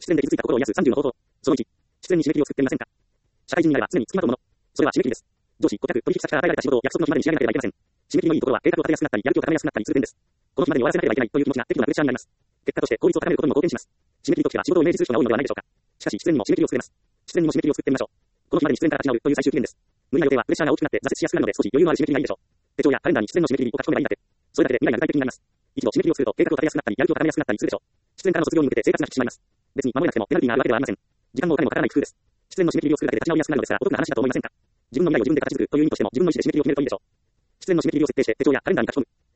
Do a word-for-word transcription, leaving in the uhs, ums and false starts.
失恋で傷ついた心を癒すさんじゅうの方法。そのいち、失恋に締め切りを作ってみませんか。社会人になれば常に付きまとうもの。それは締め切りです。上司、顧客、取引先から与えられた仕事を約束の日までに仕上げなければいけません。締め切りのいいところは計画を立てやすくなったり、やる気を高めやすくなったりする点です。この日までに終わらせなければいけないという気持ちが適度なプレッシャーになります。結果として効率を高めることにも貢献します。締め切りときは仕事をイメージする人が多いのではないでしょうか。しかし、失恋にも締め切りを作れます。失恋にも締め切りを作ってみましょう。この日までに失恋から立ち直るという最終期限です。無理な予定はプレッシャーが大きくなって挫折しやすくなるので、少し余裕のある締め切りがいいでしょう。手帳やカレンダーに失恋の締め切りを書き込めばいいんだって。それだけで未来が具体的になります。一度締め切りを作ると計画を立てやすくなったり、やる気を高めやすくなったりするでしょう。失恋からの卒業に向けて生活が引き締まります。別に守れなくてもペナルティがあるわけではありません。時間もお金もかからない工夫です。失恋の締め切りを作るだけで立ち直りやすくなるのですが、お得な話だと思いませんか。自分の未来を自分で形作るという意味としても、自分の意思で締め切りを決めるといいでしょう。失恋の締め切りを設定して手帳やカレンダーに書き込む。